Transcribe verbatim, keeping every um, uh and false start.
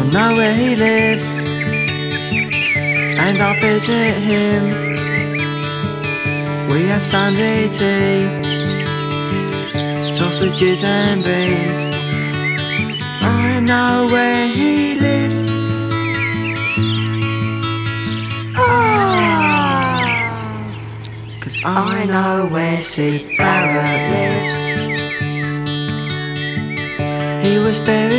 know where he lives, and I'll visit him. We have Sunday tea, sausages and beans. I know where he lives. Ah, 'cause I know where Syd Barrett lives. He was buried